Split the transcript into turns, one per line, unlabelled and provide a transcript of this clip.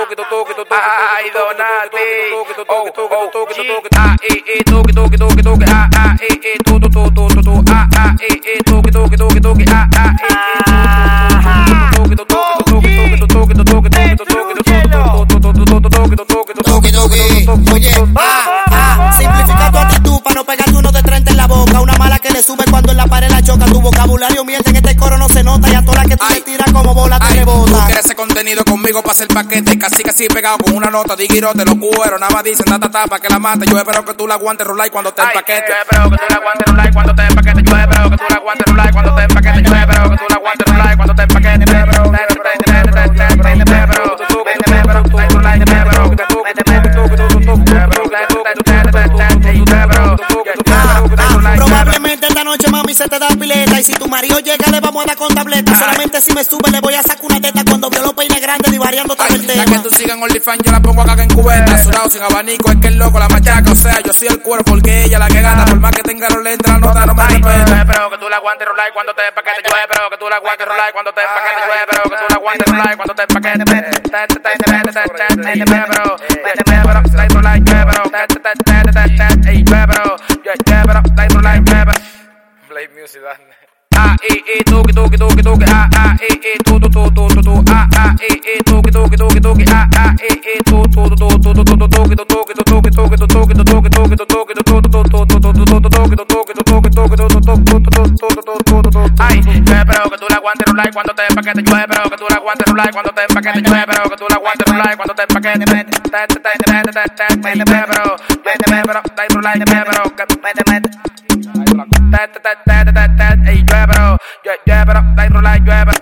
Ay, Donati.
Oye, simplifica tu actitud para no pegarte uno de 30 en la boca. Una mala que le sube cuando en la pared la choca. Tu vocabulario mierda en este coro no se nota. Y a todas las que tú le tiras como bola te rebota.
Tú quieres ese contenido conmigo para hacer paquete. Casi pegado con una nota. Diguirote, los cueros, nada más dicen pa' que la mate. Yo espero que tú la aguantes rulay cuando te empaquete.
Yo espero que tú la aguantes rulay cuando te empaquete. Yo espero que tú la aguantes rulay cuando te empaquete. Yo espero que tú la aguantes rulay cuando te empaquete.
Probablemente esta noche mami se te da pileta. Y si tu marido llega le vamos a dar con tableta. Solamente si me sube le voy a sacar una teta. Cuando veo los peines grandes divariando todo el tema.
La que tú sigas en OnlyFans yo la pongo acá en cubeta. Azulado sin abanico, es que el loco la machaca. O sea, yo soy el cuero porque ella la que gana. Por más que tenga los lentes la nota no me respeta.
Yo espero que tú la aguantes rulay cuando te empaquete. Yo espero que tú la aguantes rulay cuando te empaquete. Yo espero que tú la aguantes rulay cuando te empaquete. Play music, ay, yo espero que tú la aguantes rulay cuando te empaquete. Yo espero que tú la aguantes rulay cuando te empaquete. Yo espero que tú la aguantes rulay cuando te empaquete. Yo espero,